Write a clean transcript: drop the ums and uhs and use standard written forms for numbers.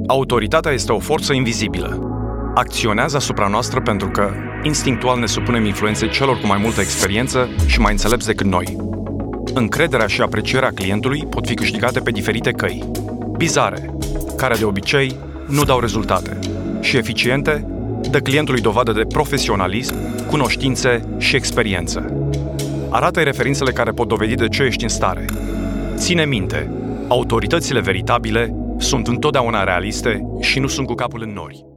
Autoritatea este o forță invizibilă. Acționează asupra noastră pentru că, instinctual, ne supunem influenței celor cu mai multă experiență și mai înțelepți decât noi. Încrederea și aprecierea clientului pot fi câștigate pe diferite căi. Bizare, care de obicei nu dau rezultate, și eficiente, dă clientului dovadă de profesionalism, cunoștințe și experiență. Arată-i referințele care pot dovedi de ce ești în stare. Ține minte, autoritățile veritabile sunt întotdeauna realiste și nu sunt cu capul în nori.